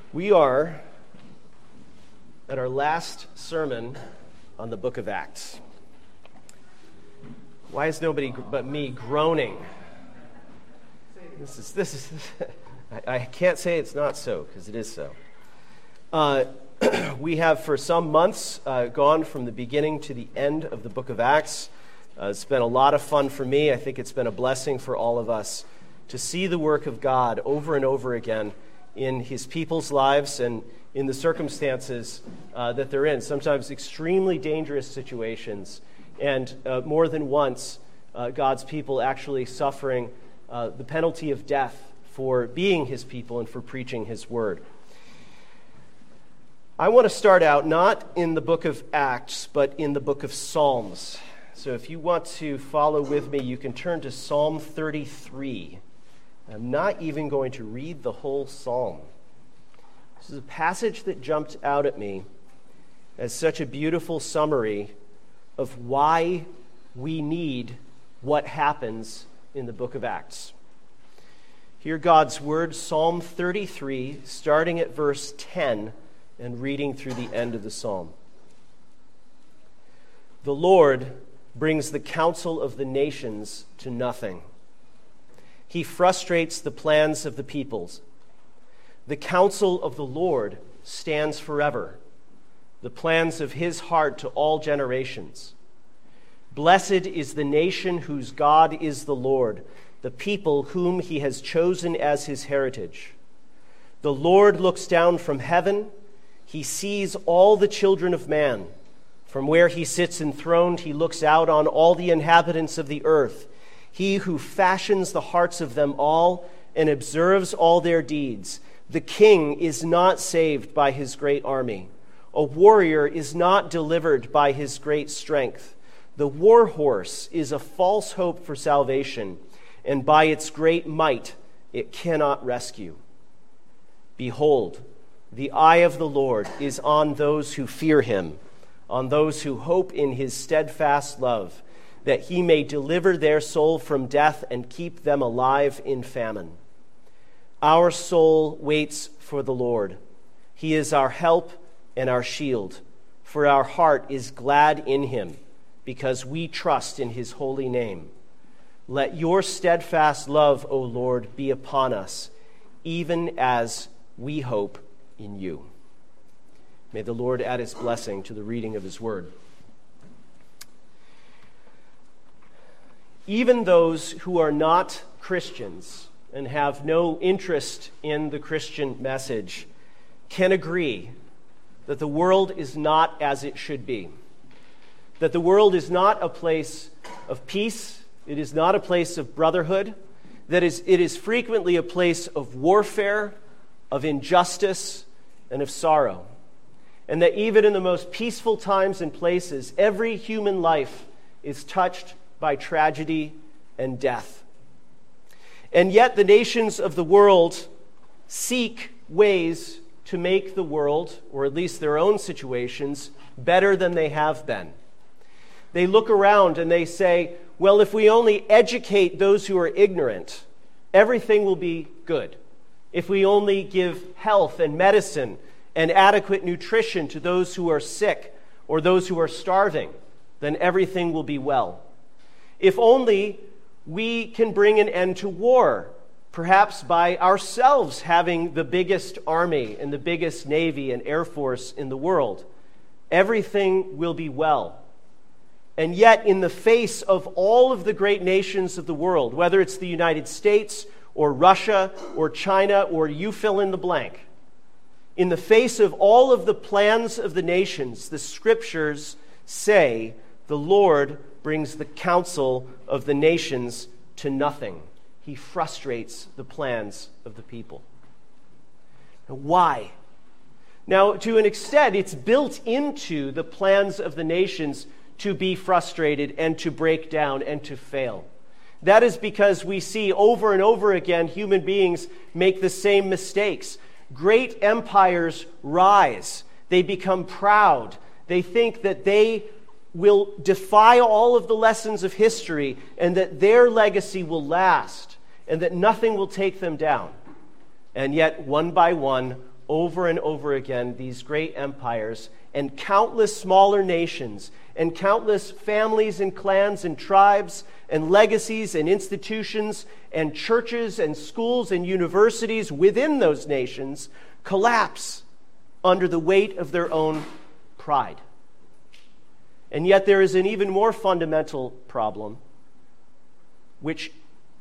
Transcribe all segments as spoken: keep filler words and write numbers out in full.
We are at our last sermon on the book of Acts. Why is nobody but me groaning? This is, this is, I, I can't say it's not so, because it is so. Uh, we have for some months uh, gone from the beginning to the end of the book of Acts. Uh, it's been a lot of fun for me. I think it's been a blessing for all of us to see the work of God over and over again in his people's lives and in the circumstances uh, that they're in, sometimes extremely dangerous situations, and uh, more than once, uh, God's people actually suffering uh, the penalty of death for being his people and for preaching his word. I want to start out not in the book of Acts, but in the book of Psalms. So if you want to follow with me, you can turn to Psalm thirty-three. I'm not even going to read the whole psalm. This is a passage that jumped out at me as such a beautiful summary of why we need what happens in the book of Acts. Hear God's word, Psalm thirty-three, starting at verse ten and reading through the end of the psalm. The Lord brings the counsel of the nations to nothing. He frustrates the plans of the peoples. The counsel of the Lord stands forever, the plans of his heart to all generations. Blessed is the nation whose God is the Lord, the people whom he has chosen as his heritage. The Lord looks down from heaven. He sees all the children of man. From where he sits enthroned, he looks out on all the inhabitants of the earth. He who fashions the hearts of them all and observes all their deeds. The king is not saved by his great army. A warrior is not delivered by his great strength. The war horse is a false hope for salvation, and by its great might it cannot rescue. Behold, the eye of the Lord is on those who fear him, on those who hope in his steadfast love, that he may deliver their soul from death and keep them alive in famine. Our soul waits for the Lord. He is our help and our shield, for our heart is glad in him, because we trust in his holy name. Let your steadfast love, O Lord, be upon us, even as we hope in you. May the Lord add his blessing to the reading of his word. Even those who are not Christians and have no interest in the Christian message can agree that the world is not as it should be. That the world is not a place of peace. It is not a place of brotherhood. That is, it is frequently a place of warfare, of injustice, and of sorrow. And that even in the most peaceful times and places, every human life is touched by tragedy and death. And yet the nations of the world seek ways to make the world, or at least their own situations, better than they have been. They look around and they say, well, if we only educate those who are ignorant, everything will be good. If we only give health and medicine and adequate nutrition to those who are sick or those who are starving, then everything will be well. If only we can bring an end to war, perhaps by ourselves having the biggest army and the biggest navy and air force in the world, everything will be well. And yet, in the face of all of the great nations of the world, whether it's the United States or Russia or China or you fill in the blank, in the face of all of the plans of the nations, the scriptures say the Lord brings the counsel of the nations to nothing. He frustrates the plans of the people. Now, why? Now, to an extent, it's built into the plans of the nations to be frustrated and to break down and to fail. That is because we see over and over again human beings make the same mistakes. Great empires rise. They become proud. They think that they will defy all of the lessons of history and that their legacy will last and that nothing will take them down. And yet, one by one, over and over again these great empires and countless smaller nations and countless families and clans and tribes and legacies and institutions and churches and schools and universities within those nations collapse under the weight of their own pride. And yet there is an even more fundamental problem, which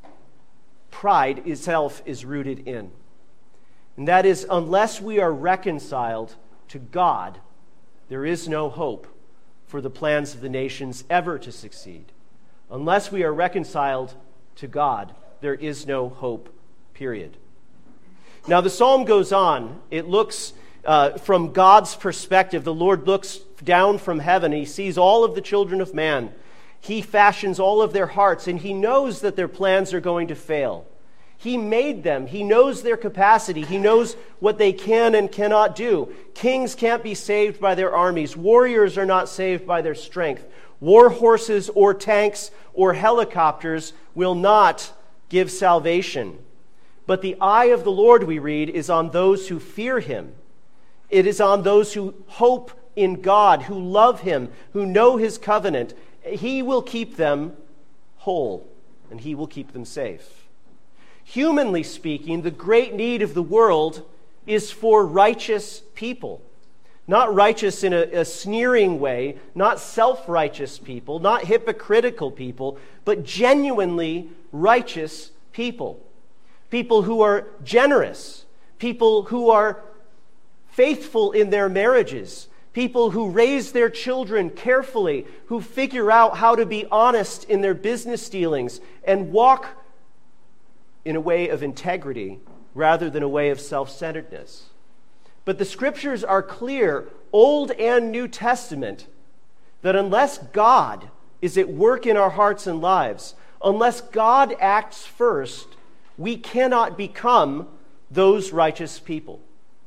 pride itself is rooted in. And that is, unless we are reconciled to God, there is no hope for the plans of the nations ever to succeed. Unless we are reconciled to God, there is no hope, period. Now, the psalm goes on. It looks uh, from God's perspective. The Lord looks down from heaven. He sees all of the children of man. He fashions all of their hearts, and he knows that their plans are going to fail. He made them. He knows their capacity. He knows what they can and cannot do. Kings can't be saved by their armies. Warriors are not saved by their strength. War horses or tanks or helicopters will not give salvation. But the eye of the Lord, we read, is on those who fear him. It is on those who hope in God, who love him, who know his covenant. He will keep them whole, and he will keep them safe. Humanly speaking, the great need of the world is for righteous people. Not righteous in a, a sneering way, not self-righteous people, not hypocritical people, but genuinely righteous people. People who are generous, people who are faithful in their marriages, people who raise their children carefully, who figure out how to be honest in their business dealings and walk in a way of integrity rather than a way of self-centeredness. But the scriptures are clear, Old and New Testament, that unless God is at work in our hearts and lives, unless God acts first, we cannot become those righteous people.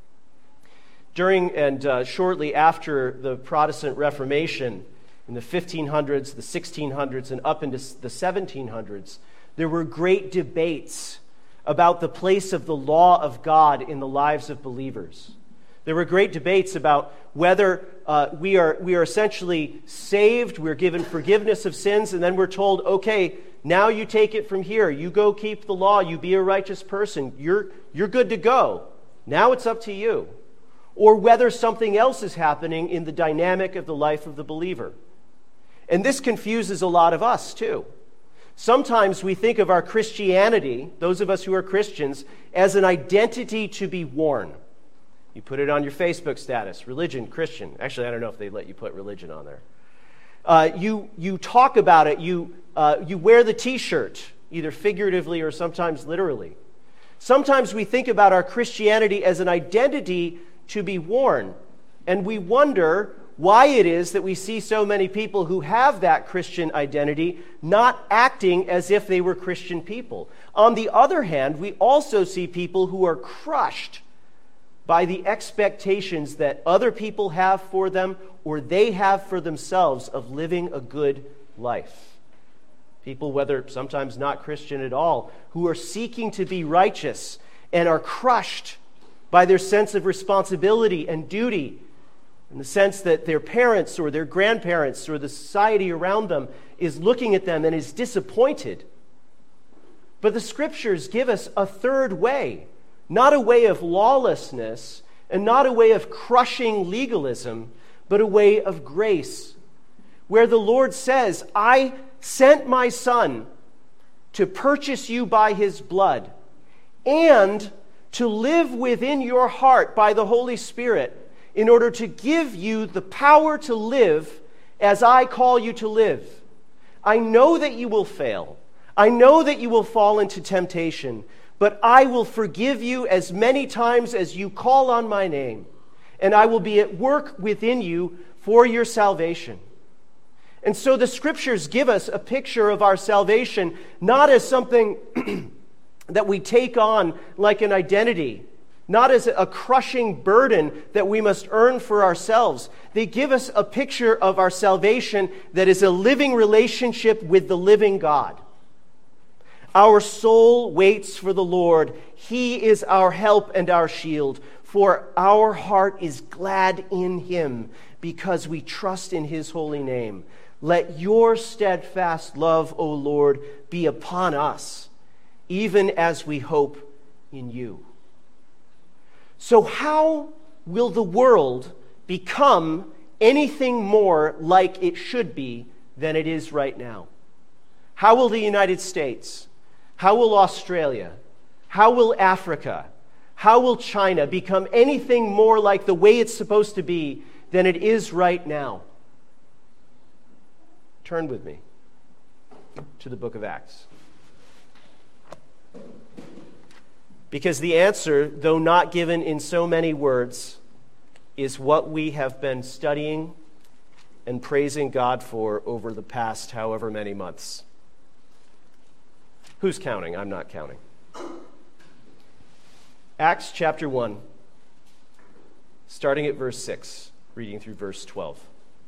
During and uh, shortly after the Protestant Reformation, in the fifteen hundreds, the sixteen hundreds, and up into the seventeen hundreds, there were great debates about the place of the law of God in the lives of believers. There were great debates about whether uh, we are we are essentially saved, we're given forgiveness of sins, and then we're told, okay, now you take it from here. You go keep the law. You be a righteous person. You're, you're good to go. Now it's up to you. Or whether something else is happening in the dynamic of the life of the believer. And this confuses a lot of us, too. Sometimes we think of our Christianity, those of us who are Christians, as an identity to be worn. You put it on your Facebook status, religion, Christian. Actually, I don't know if they let you put religion on there. Uh, you you talk about it, you uh, you wear the t-shirt, either figuratively or sometimes literally. Sometimes we think about our Christianity as an identity to be worn, and we wonder why it is that we see so many people who have that Christian identity not acting as if they were Christian people. On the other hand, we also see people who are crushed by the expectations that other people have for them or they have for themselves of living a good life. People, whether sometimes not Christian at all, who are seeking to be righteous and are crushed by their sense of responsibility and duty, in the sense that their parents or their grandparents or the society around them is looking at them and is disappointed. But the scriptures give us a third way, not a way of lawlessness and not a way of crushing legalism, but a way of grace, where the Lord says, I sent my Son to purchase you by his blood and to live within your heart by the Holy Spirit in order to give you the power to live as I call you to live. I know that you will fail. I know that you will fall into temptation, but I will forgive you as many times as you call on my name, and I will be at work within you for your salvation. And so the scriptures give us a picture of our salvation, not as something that we take on like an identity, not as a crushing burden that we must earn for ourselves. They give us a picture of our salvation that is a living relationship with the living God. Our soul waits for the Lord. He is our help and our shield. For our heart is glad in him, because we trust in his holy name. Let your steadfast love, O Lord, be upon us, even as we hope in you. So how will the world become anything more like it should be than it is right now? How will the United States, how will Australia, how will Africa, how will China become anything more like the way it's supposed to be than it is right now? Turn with me to the book of Acts. Because the answer, though not given in so many words, is what we have been studying and praising God for over the past however many months. Who's counting? I'm not counting. Acts chapter one, starting at verse six, reading through verse twelve.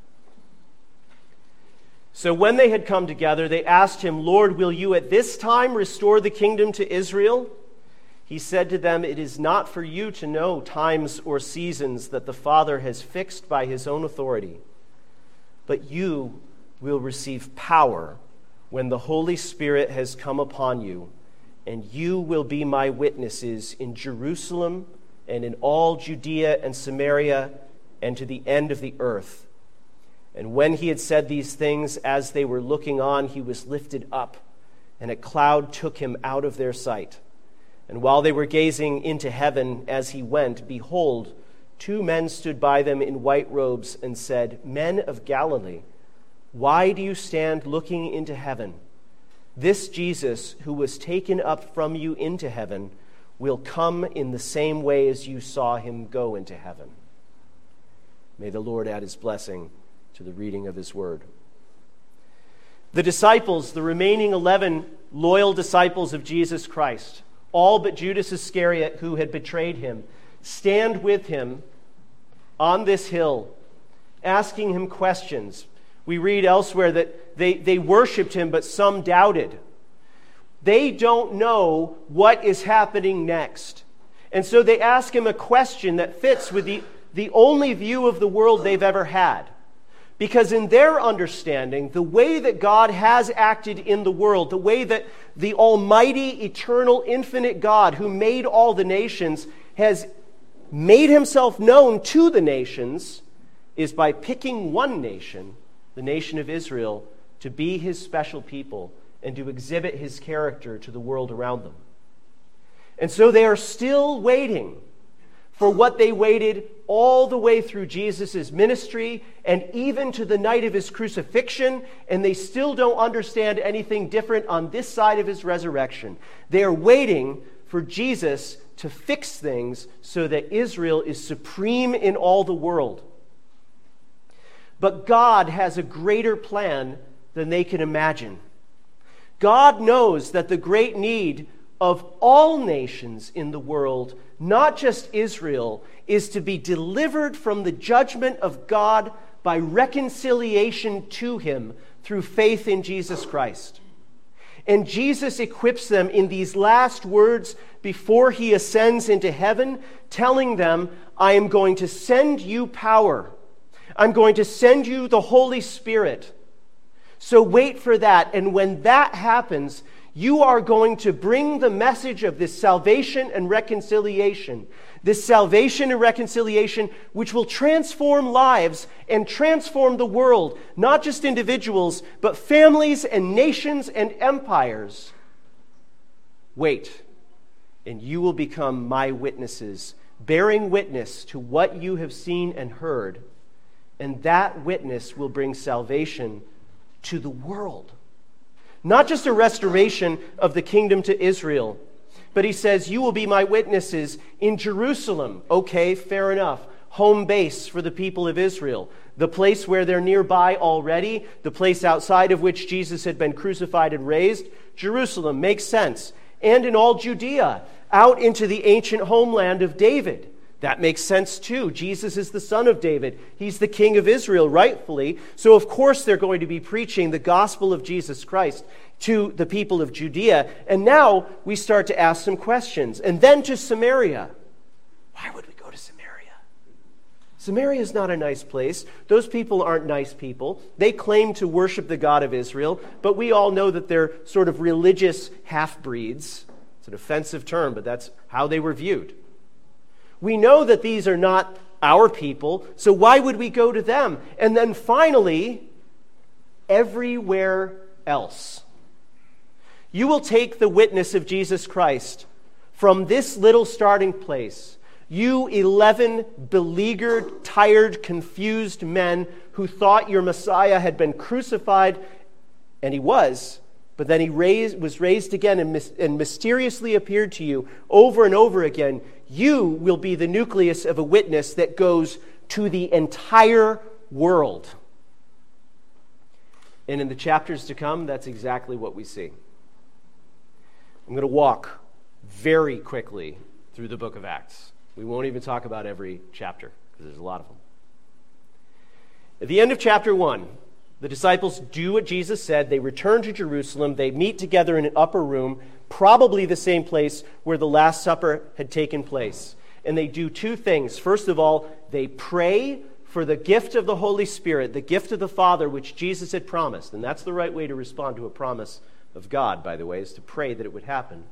So when they had come together, they asked him, Lord, will you at this time restore the kingdom to Israel? He said to them, it is not for you to know times or seasons that the Father has fixed by his own authority, but you will receive power when the Holy Spirit has come upon you, and you will be my witnesses in Jerusalem and in all Judea and Samaria and to the end of the earth. And when he had said these things, as they were looking on, he was lifted up, and a cloud took him out of their sight. And while they were gazing into heaven as he went, behold, two men stood by them in white robes and said, Men of Galilee, why do you stand looking into heaven? This Jesus, who was taken up from you into heaven, will come in the same way as you saw him go into heaven. May the Lord add his blessing to the reading of his word. The disciples, the remaining eleven loyal disciples of Jesus Christ, all but Judas Iscariot, who had betrayed him, stand with him on this hill, asking him questions. We read elsewhere that they, they worshiped him, but some doubted. They don't know what is happening next. And so they ask him a question that fits with the, the only view of the world they've ever had. Because in their understanding, the way that God has acted in the world, the way that the almighty, eternal, infinite God who made all the nations has made himself known to the nations, is by picking one nation, the nation of Israel, to be his special people and to exhibit his character to the world around them. And so they are still waiting for what they waited all the way through Jesus' ministry and even to the night of his crucifixion, and they still don't understand anything different on this side of his resurrection. They are waiting for Jesus to fix things so that Israel is supreme in all the world. But God has a greater plan than they can imagine. God knows that the great need of all nations in the world, not just Israel, is to be delivered from the judgment of God by reconciliation to him through faith in Jesus Christ. And Jesus equips them in these last words before he ascends into heaven, telling them, I am going to send you power. I'm going to send you the Holy Spirit. So wait for that. And when that happens, you are going to bring the message of this salvation and reconciliation. This salvation and reconciliation which will transform lives and transform the world. Not just individuals, but families and nations and empires. Wait, and you will become my witnesses, bearing witness to what you have seen and heard. And that witness will bring salvation to the world. Not just a restoration of the kingdom to Israel, but he says, you will be my witnesses in Jerusalem. Okay, fair enough. Home base for the people of Israel. The place where they're nearby already, the place outside of which Jesus had been crucified and raised. Jerusalem makes sense. And in all Judea, out into the ancient homeland of David. That makes sense too. Jesus is the son of David. He's the king of Israel, rightfully. So of course they're going to be preaching the gospel of Jesus Christ to the people of Judea. And now we start to ask some questions. And then to Samaria. Why would we go to Samaria? Samaria is not a nice place. Those people aren't nice people. They claim to worship the God of Israel, but we all know that they're sort of religious half-breeds. It's an offensive term, but that's how they were viewed. We know that these are not our people, so why would we go to them? And then finally, everywhere else. You will take the witness of Jesus Christ from this little starting place. You eleven beleaguered, tired, confused men who thought your Messiah had been crucified, and he was, but then he raised, was raised again and, mis- and mysteriously appeared to you over and over again. You will be the nucleus of a witness that goes to the entire world. And in the chapters to come, that's exactly what we see. I'm going to walk very quickly through the book of Acts. We won't even talk about every chapter, because there's a lot of them. At the end of chapter one, the disciples do what Jesus said. They return to Jerusalem. They meet together in an upper room, probably the same place where the Last Supper had taken place. And they do two things. First of all, they pray for the gift of the Holy Spirit, the gift of the Father, which Jesus had promised. And that's the right way to respond to a promise of God, by the way, is to pray that it would happen.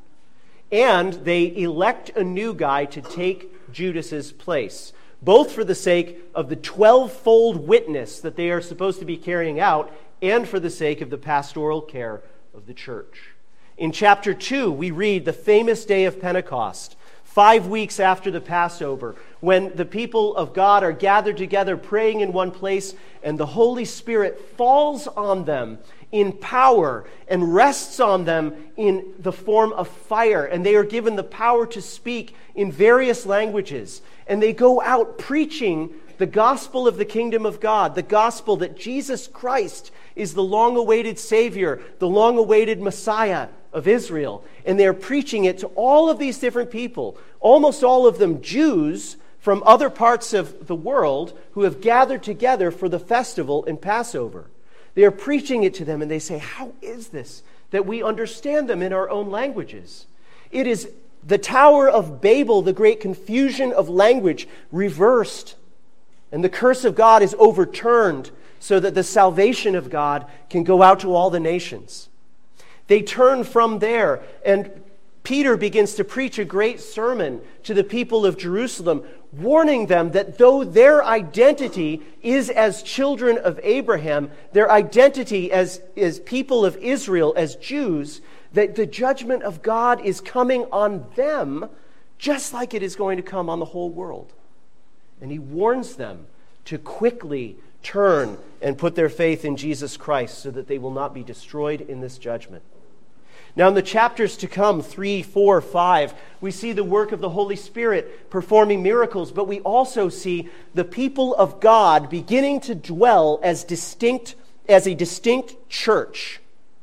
And they elect a new guy to take Judas's place, both for the sake of the twelve-fold witness that they are supposed to be carrying out and for the sake of the pastoral care of the church. In chapter two, we read the famous day of Pentecost, five weeks after the Passover, when the people of God are gathered together praying in one place, and the Holy Spirit falls on them in power and rests on them in the form of fire. And they are given the power to speak in various languages. And they go out preaching the gospel of the kingdom of God, the gospel that Jesus Christ is the long-awaited Savior, the long-awaited Messiah of Israel. And they're preaching it to all of these different people, almost all of them Jews from other parts of the world who have gathered together for the festival in Passover. They are preaching it to them, and they say, how is this that we understand them in our own languages? It is the Tower of Babel, the great confusion of language, reversed. And the curse of God is overturned so that the salvation of God can go out to all the nations. They turn from there, and Peter begins to preach a great sermon to the people of Jerusalem, warning them that though their identity is as children of Abraham, their identity as, as people of Israel, as Jews, that the judgment of God is coming on them just like it is going to come on the whole world. And he warns them to quickly turn and put their faith in Jesus Christ so that they will not be destroyed in this judgment. Now, in the chapters to come, three, four, five, we see the work of the Holy Spirit performing miracles, but we also see the people of God beginning to dwell as distinct, as a distinct church.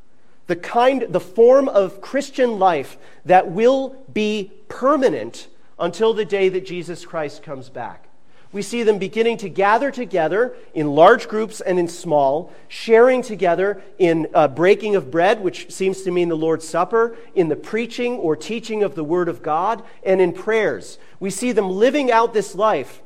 The kind, the form of Christian life that will be permanent until the day that Jesus Christ comes back. We see them beginning to gather together in large groups and in small, sharing together in uh, breaking of bread, which seems to mean the Lord's Supper, in the preaching or teaching of the Word of God, and in prayers. We see them living out this life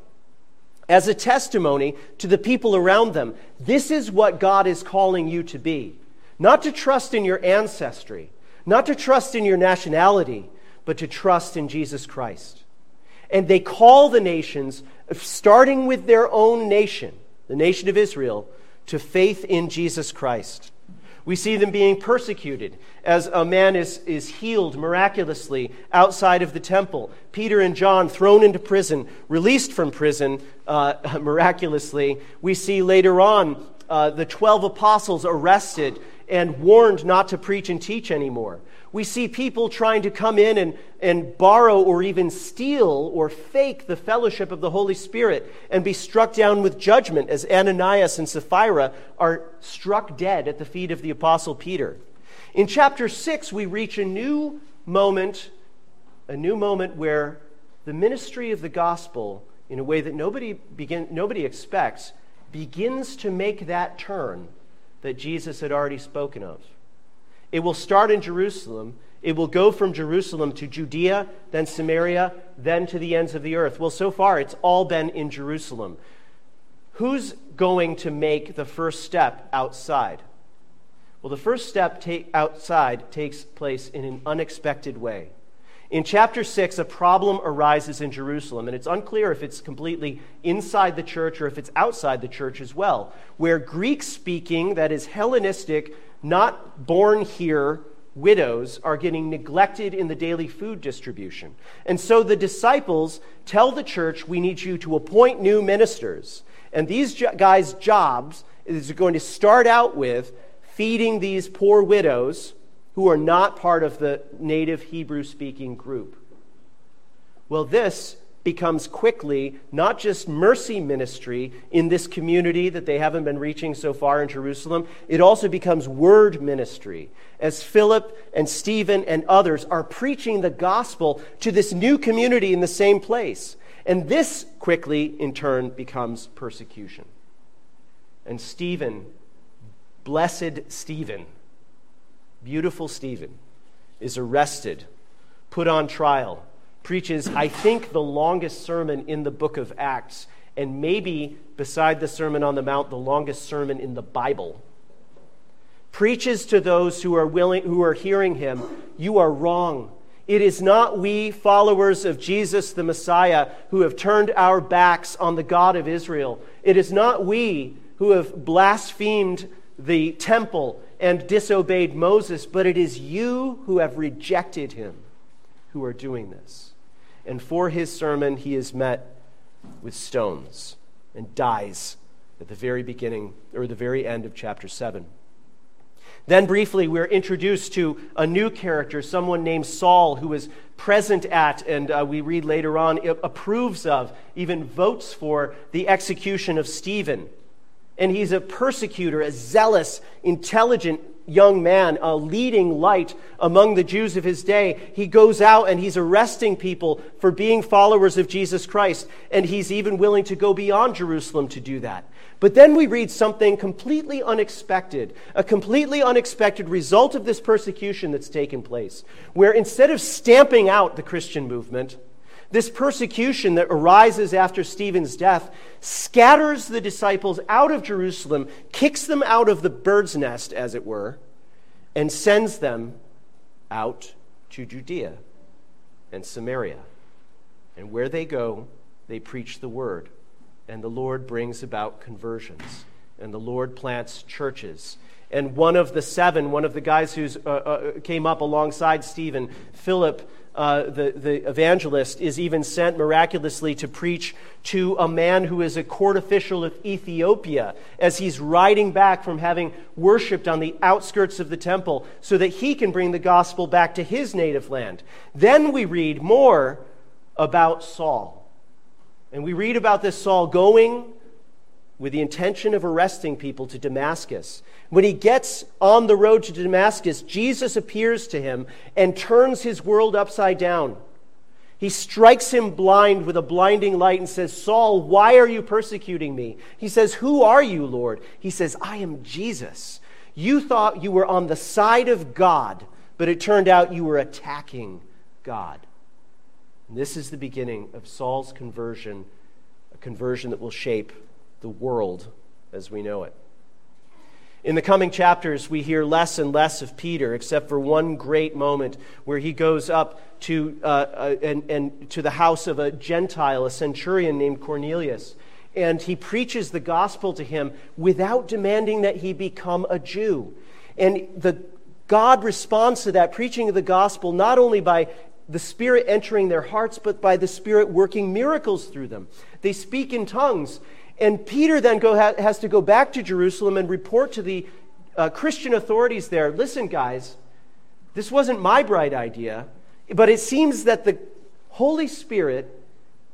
as a testimony to the people around them. This is what God is calling you to be. Not to trust in your ancestry, not to trust in your nationality, but to trust in Jesus Christ. And they call the nations, starting with their own nation, the nation of Israel, to faith in Jesus Christ. We see them being persecuted as a man is, is healed miraculously outside of the temple. Peter and John thrown into prison, released from prison uh, miraculously. We see later on uh, the twelve apostles arrested and warned not to preach and teach anymore. We see people trying to come in and, and borrow or even steal or fake the fellowship of the Holy Spirit and be struck down with judgment as Ananias and Sapphira are struck dead at the feet of the Apostle Peter. In chapter six, we reach a new moment, a new moment where the ministry of the gospel, in a way that nobody begin, nobody expects, begins to make that turn that Jesus had already spoken of. It will start in Jerusalem. It will go from Jerusalem to Judea, then Samaria, then to the ends of the earth. Well, so far, it's all been in Jerusalem. Who's going to make the first step outside? Well, the first step ta- outside takes place in an unexpected way. In chapter six, a problem arises in Jerusalem, and it's unclear if it's completely inside the church or if it's outside the church as well, where Greek-speaking, that is Hellenistic, not born here, widows are getting neglected in the daily food distribution. And so the disciples tell the church, we need you to appoint new ministers. And these guys' jobs is going to start out with feeding these poor widows who are not part of the native Hebrew-speaking group. Well, this becomes quickly not just mercy ministry in this community that they haven't been reaching so far in Jerusalem, it also becomes word ministry as Philip and Stephen and others are preaching the gospel to this new community in the same place. And this quickly, in turn, becomes persecution. And Stephen, blessed Stephen, beautiful Stephen, is arrested, put on trial, preaches, I think, the longest sermon in the book of Acts, and maybe, beside the Sermon on the Mount, the longest sermon in the Bible. Preaches to those who are willing, who are hearing him, you are wrong. It is not we, followers of Jesus the Messiah, who have turned our backs on the God of Israel. It is not we who have blasphemed the temple and disobeyed Moses, but it is you who have rejected him who are doing this. And for his sermon, he is met with stones and dies at the very beginning, or the very end of chapter seven. Then briefly, we're introduced to a new character, someone named Saul, who is present at, and uh, we read later on, approves of, even votes for the execution of Stephen. And he's a persecutor, a zealous, intelligent young man, a leading light among the Jews of his day. He goes out and he's arresting people for being followers of Jesus Christ, and he's even willing to go beyond Jerusalem to do that. But then we read something completely unexpected, a completely unexpected result of this persecution that's taken place, where instead of stamping out the Christian movement, this persecution that arises after Stephen's death scatters the disciples out of Jerusalem, kicks them out of the bird's nest, as it were, and sends them out to Judea and Samaria. And where they go, they preach the word. And the Lord brings about conversions. And the Lord plants churches. And one of the seven, one of the guys who uh, uh, came up alongside Stephen, Philip, uh, the, the evangelist, is even sent miraculously to preach to a man who is a court official of Ethiopia as he's riding back from having worshipped on the outskirts of the temple so that he can bring the gospel back to his native land. Then we read more about Saul. And we read about this Saul going with the intention of arresting people to Damascus. When he gets on the road to Damascus, Jesus appears to him and turns his world upside down. He strikes him blind with a blinding light and says, Saul, why are you persecuting me? He says, who are you, Lord? He says, I am Jesus. You thought you were on the side of God, but it turned out you were attacking God. And this is the beginning of Saul's conversion, a conversion that will shape the world as we know it. In the coming chapters, we hear less and less of Peter, except for one great moment where he goes up to uh, uh, and, and to the house of a Gentile, a centurion named Cornelius, and he preaches the gospel to him without demanding that he become a Jew. And the God responds to that preaching of the gospel not only by the Spirit entering their hearts, but by the Spirit working miracles through them. They speak in tongues. And Peter then go, has to go back to Jerusalem and report to the uh, Christian authorities there, listen, guys, this wasn't my bright idea, but it seems that the Holy Spirit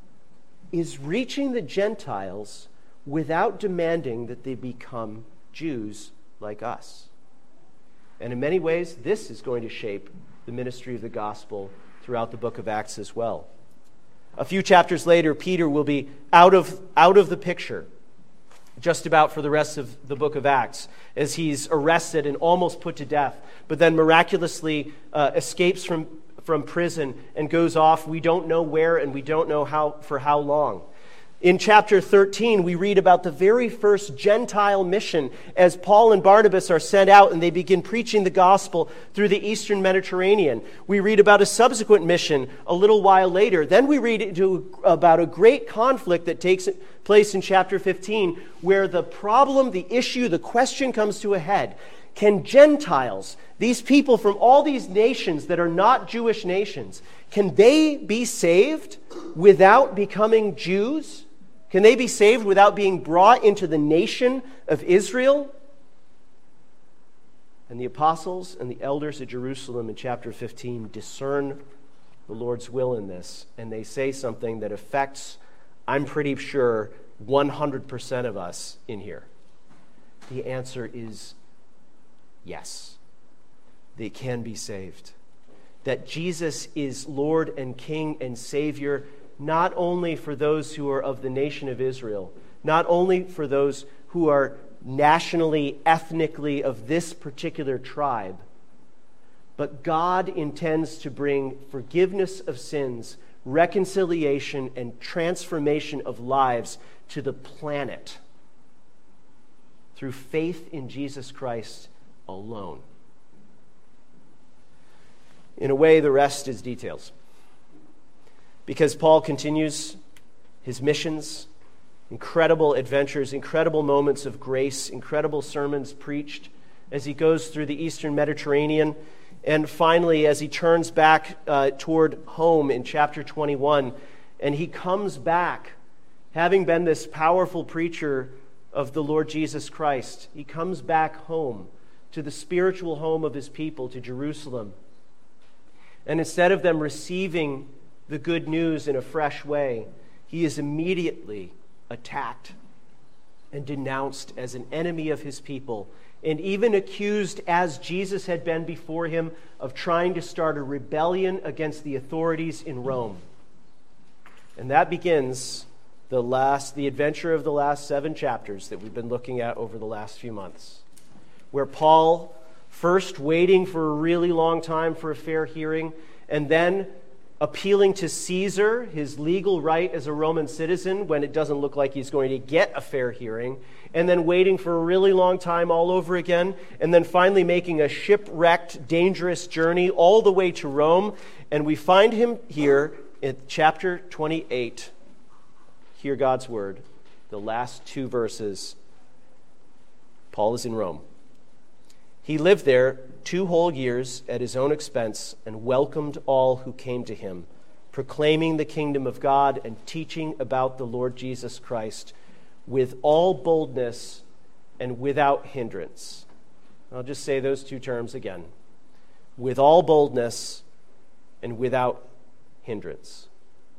is reaching the Gentiles without demanding that they become Jews like us. And in many ways, this is going to shape the ministry of the gospel throughout the book of Acts as well. A few chapters later, Peter will be out of, out of the picture, just about for the rest of the book of Acts, as he's arrested and almost put to death, but then miraculously uh, escapes from, from prison and goes off. We don't know where and we don't know how for how long. In chapter thirteen, we read about the very first Gentile mission as Paul and Barnabas are sent out and they begin preaching the gospel through the eastern Mediterranean. We read about a subsequent mission a little while later. Then we read into, about a great conflict that takes place in chapter fifteen, where the problem, the issue, the question comes to a head. Can Gentiles, these people from all these nations that are not Jewish nations, can they be saved without becoming Jews? Can they be saved without being brought into the nation of Israel? And the apostles and the elders at Jerusalem in chapter fifteen discern the Lord's will in this, and they say something that affects, I'm pretty sure, one hundred percent of us in here. The answer is yes. They can be saved. That Jesus is Lord and King and Savior, not only for those who are of the nation of Israel, not only for those who are nationally, ethnically of this particular tribe, but God intends to bring forgiveness of sins, reconciliation, and transformation of lives to the planet through faith in Jesus Christ alone. In a way, the rest is details. Because Paul continues his missions, incredible adventures, incredible moments of grace, incredible sermons preached as he goes through the eastern Mediterranean. And finally, as he turns back uh, toward home in chapter twenty-one, and he comes back, having been this powerful preacher of the Lord Jesus Christ, he comes back home to the spiritual home of his people, to Jerusalem. And instead of them receiving the good news in a fresh way, he is immediately attacked and denounced as an enemy of his people, and even accused, as Jesus had been before him, of trying to start a rebellion against the authorities in Rome. And that begins the last, the adventure of the last seven chapters that we've been looking at over the last few months, where Paul, first waiting for a really long time for a fair hearing, and then appealing to Caesar, his legal right as a Roman citizen, when it doesn't look like he's going to get a fair hearing, and then waiting for a really long time all over again, and then finally making a shipwrecked, dangerous journey all the way to Rome. And we find him here in chapter twenty-eight. Hear God's word, the last two verses. Paul is in Rome. He lived there two whole years at his own expense and welcomed all who came to him, proclaiming the kingdom of God and teaching about the Lord Jesus Christ with all boldness and without hindrance. I'll just say those two terms again. With all boldness and without hindrance.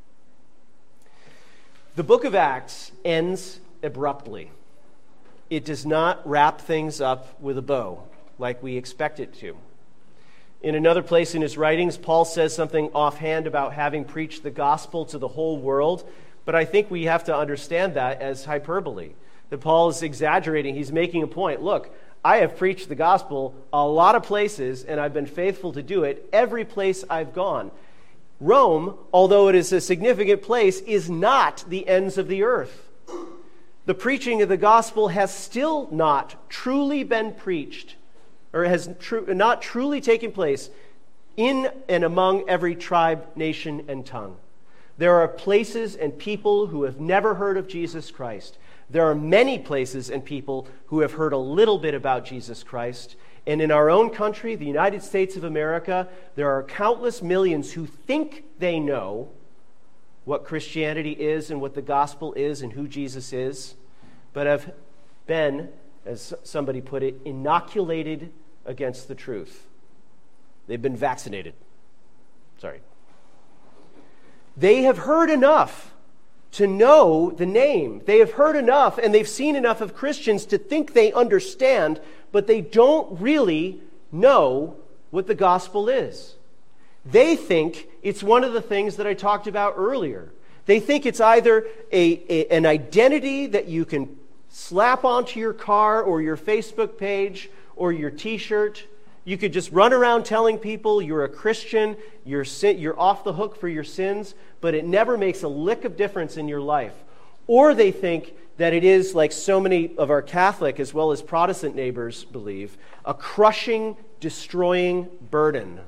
The book of Acts ends abruptly. It does not wrap things up with a bow like we expect it to. In another place in his writings, Paul says something offhand about having preached the gospel to the whole world, but I think we have to understand that as hyperbole, that Paul is exaggerating. He's making a point. Look, I have preached the gospel a lot of places, and I've been faithful to do it every place I've gone. Rome, although it is a significant place, is not the ends of the earth. The preaching of the gospel has still not truly been preached, or has tr- not truly taken place in and among every tribe, nation, and tongue. There are places and people who have never heard of Jesus Christ. There are many places and people who have heard a little bit about Jesus Christ. And in our own country, the United States of America, there are countless millions who think they know what Christianity is and what the gospel is and who Jesus is, but have been, as somebody put it, inoculated against the truth. They've been vaccinated. Sorry. They have heard enough to know the name. They have heard enough and they've seen enough of Christians to think they understand, but they don't really know what the gospel is. They think it's one of the things that I talked about earlier, They think it's either a, a, an identity that you can slap onto your car or your Facebook page or your t-shirt. You could just run around telling people you're a Christian, you're, sin, you're off the hook for your sins, but it never makes a lick of difference in your life. Or they think that it is, like so many of our Catholic as well as Protestant neighbors believe, a crushing, destroying burden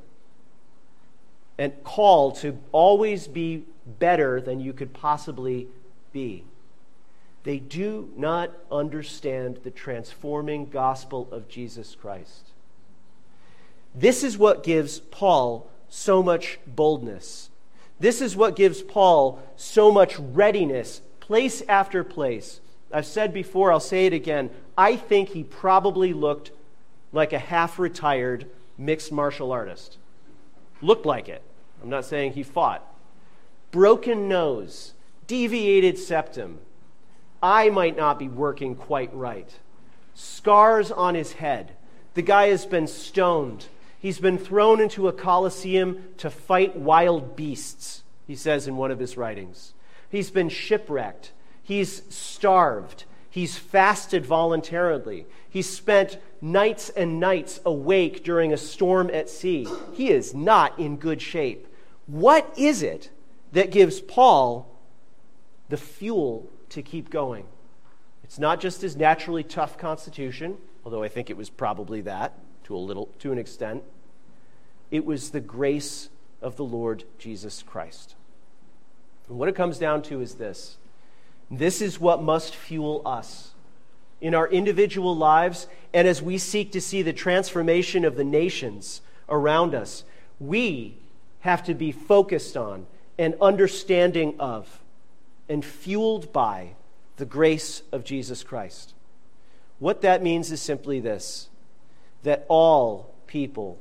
and call to always be better than you could possibly be. They do not understand the transforming gospel of Jesus Christ. This is what gives Paul so much boldness. This is what gives Paul so much readiness, place after place. I've said before, I'll say it again. I think he probably looked like a half-retired mixed martial artist. Looked like it. I'm not saying he fought. Broken nose, deviated septum. Eye might not be working quite right. Scars on his head. The guy has been stoned. He's been thrown into a coliseum to fight wild beasts, he says in one of his writings. He's been shipwrecked. He's starved. He's fasted voluntarily. He's spent nights and nights awake during a storm at sea. He is not in good shape. What is it that gives Paul the fuel to keep going? It's not just his naturally tough constitution, although I think it was probably that to a little, to an extent. It was the grace of the Lord Jesus Christ. And what it comes down to is this. This is what must fuel us in our individual lives, and as we seek to see the transformation of the nations around us. We have to be focused on and understanding of and fueled by the grace of Jesus Christ. What that means is simply this, that all people,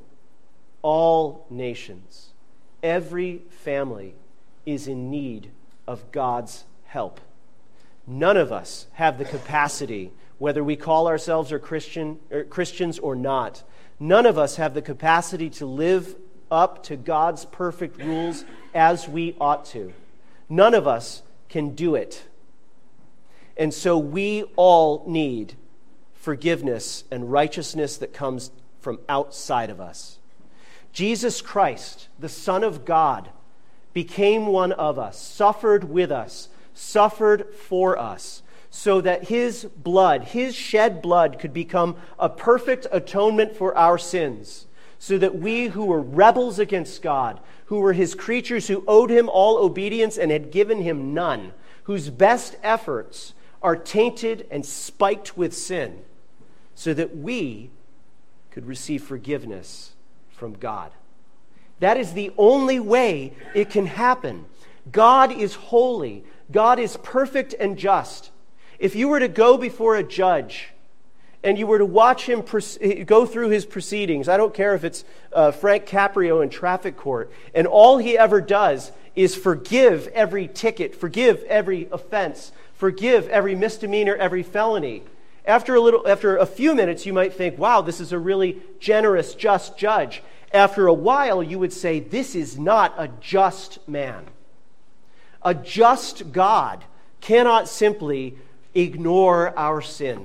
all nations, every family is in need of God's help. None of us have the capacity, whether we call ourselves or Christian or Christians or not, none of us have the capacity to live up to God's perfect rules as we ought to. None of us can do it. And so we all need forgiveness and righteousness that comes from outside of us. Jesus Christ, the Son of God, became one of us, suffered with us, suffered for us, so that his blood, his shed blood, could become a perfect atonement for our sins, so that we who were rebels against God, who were his creatures, who owed him all obedience and had given him none, whose best efforts are tainted and spiked with sin, so that we could receive forgiveness from God. That is the only way it can happen. God is holy. God is perfect and just. If you were to go before a judge and you were to watch him go through his proceedings, I don't care if it's uh, Frank Caprio in traffic court, and all he ever does is forgive every ticket, forgive every offense, forgive every misdemeanor, every felony. After a little, after a few minutes, you might think, wow, this is a really generous, just judge. After a while, you would say, this is not a just man. A just God cannot simply ignore our sin.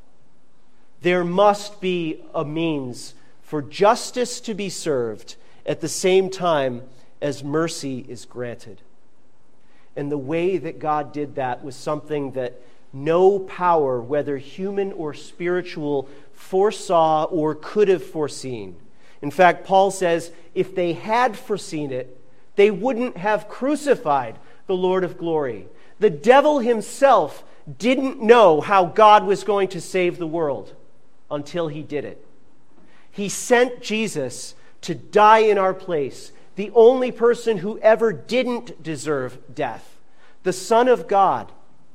There must be a means for justice to be served at the same time as mercy is granted. And the way that God did that was something that no power, whether human or spiritual, foresaw or could have foreseen. In fact, Paul says, if they had foreseen it, they wouldn't have crucified the Lord of glory. The devil himself didn't know how God was going to save the world until he did it. He sent Jesus to die in our place, the only person who ever didn't deserve death, the Son of God,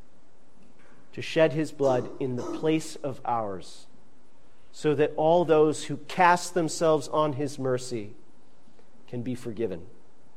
to shed his blood in the place of ours, so that all those who cast themselves on his mercy can be forgiven.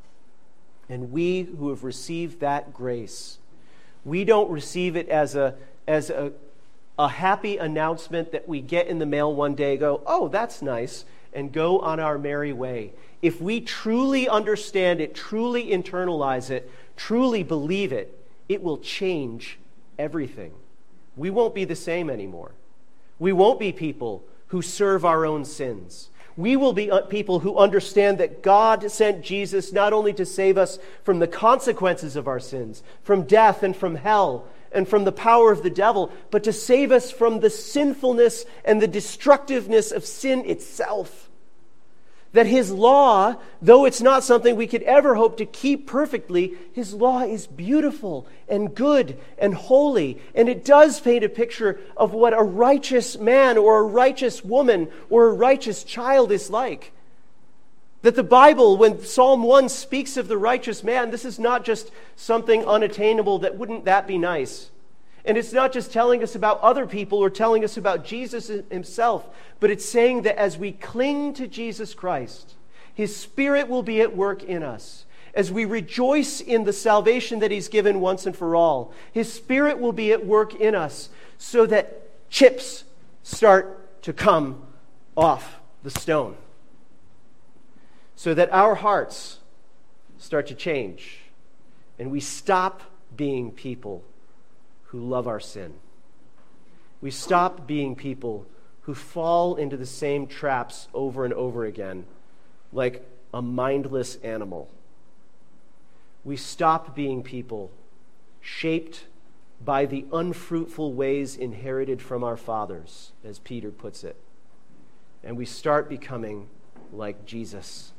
And we who have received that grace, we don't receive it as a as a, a happy announcement that we get in the mail one day, go, oh, that's nice, and go on our merry way. If we truly understand it, truly internalize it, truly believe it, it will change everything. We won't be the same anymore. We won't be people who serve our own sins. We will be people who understand that God sent Jesus not only to save us from the consequences of our sins, from death and from hell, and from the power of the devil, but to save us from the sinfulness and the destructiveness of sin itself. That his law, though it's not something we could ever hope to keep perfectly, his law is beautiful and good and holy. And it does paint a picture of what a righteous man or a righteous woman or a righteous child is like. That the Bible, when Psalm one speaks of the righteous man, this is not just something unattainable that wouldn't that be nice. And it's not just telling us about other people or telling us about Jesus himself, but it's saying that as we cling to Jesus Christ, his Spirit will be at work in us. As we rejoice in the salvation that he's given once and for all, his Spirit will be at work in us so that chips start to come off the stone. So that our hearts start to change and we stop being people who love our sin. We stop being people who fall into the same traps over and over again like a mindless animal. We stop being people shaped by the unfruitful ways inherited from our fathers, as Peter puts it. And we start becoming like Jesus.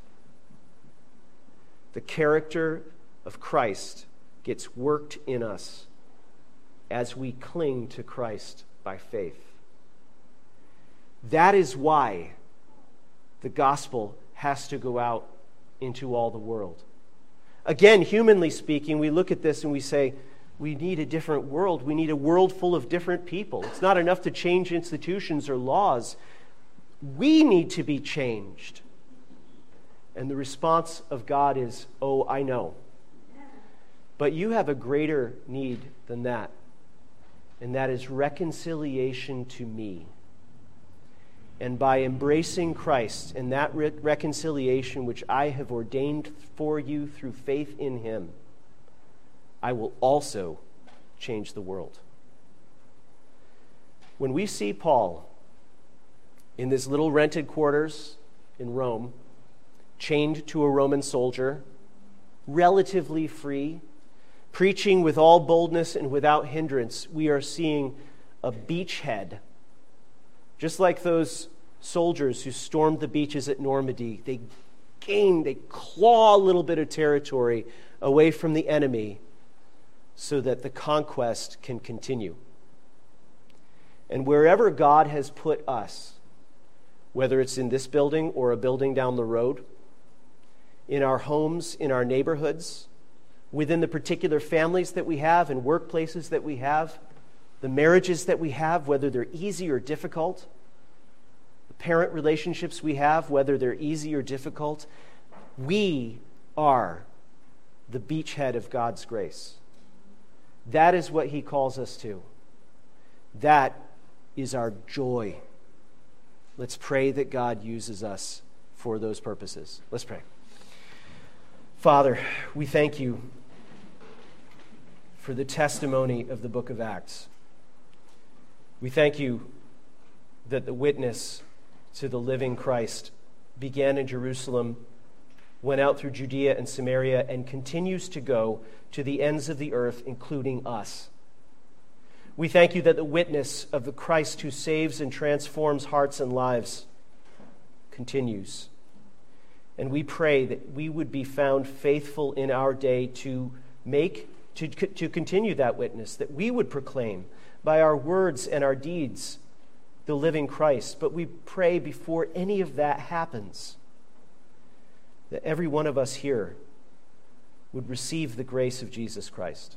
The character of Christ gets worked in us as we cling to Christ by faith. That is why the gospel has to go out into all the world. Again, humanly speaking, we look at this and we say, we need a different world. We need a world full of different people. It's not enough to change institutions or laws. We need to be changed. And the response of God is, oh, I know. But you have a greater need than that. And that is reconciliation to me. And by embracing Christ and that re- reconciliation which I have ordained for you through faith in him, I will also change the world. When we see Paul in this little rented quarters in Rome, chained to a Roman soldier, relatively free, preaching with all boldness and without hindrance, we are seeing a beachhead. Just like those soldiers who stormed the beaches at Normandy, they gain, they claw a little bit of territory away from the enemy so that the conquest can continue. And wherever God has put us, whether it's in this building or a building down the road, in our homes, in our neighborhoods, within the particular families that we have and workplaces that we have, the marriages that we have, whether they're easy or difficult, the parent relationships we have, whether they're easy or difficult, we are the beachhead of God's grace. That is what he calls us to. That is our joy. Let's pray that God uses us for those purposes. Let's pray. Father, we thank you for the testimony of the book of Acts. We thank you that the witness to the living Christ began in Jerusalem, went out through Judea and Samaria, and continues to go to the ends of the earth, including us. We thank you that the witness of the Christ who saves and transforms hearts and lives continues. And we pray that we would be found faithful in our day to make, to, to continue that witness, that we would proclaim by our words and our deeds the living Christ. But we pray before any of that happens, that every one of us here would receive the grace of Jesus Christ.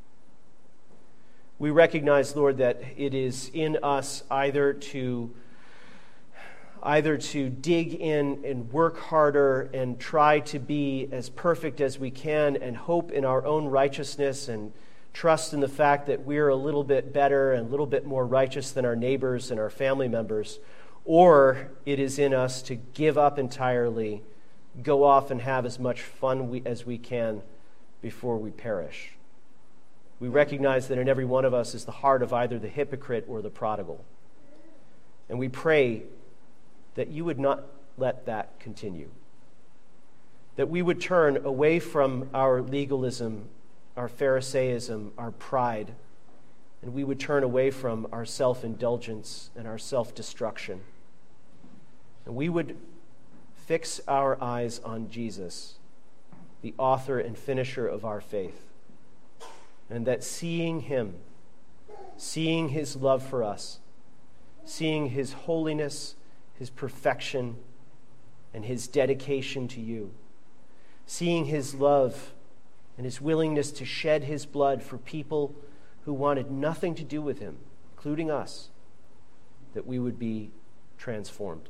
We recognize, Lord, that it is in us either to either to dig in and work harder and try to be as perfect as we can and hope in our own righteousness and trust in the fact that we're a little bit better and a little bit more righteous than our neighbors and our family members, or it is in us to give up entirely, go off and have as much fun we, as we can, before we perish. We recognize that in every one of us is the heart of either the hypocrite or the prodigal. And we pray that you would not let that continue. That we would turn away from our legalism, our Pharisaism, our pride, and we would turn away from our self-indulgence and our self-destruction. And we would fix our eyes on Jesus, the author and finisher of our faith. And that seeing him, seeing his love for us, seeing his holiness, his perfection, and his dedication to you, seeing his love and his willingness to shed his blood for people who wanted nothing to do with him, including us, that we would be transformed.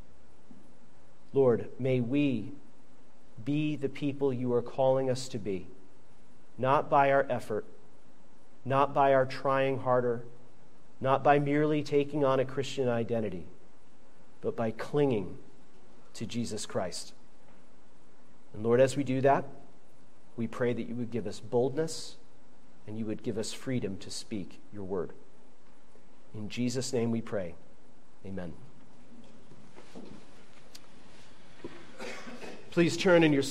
Lord, may we be the people you are calling us to be, not by our effort, not by our trying harder, not by merely taking on a Christian identity, but by clinging to Jesus Christ. And Lord, as we do that, we pray that you would give us boldness and you would give us freedom to speak your word. In Jesus' name we pray. Amen. Please turn in your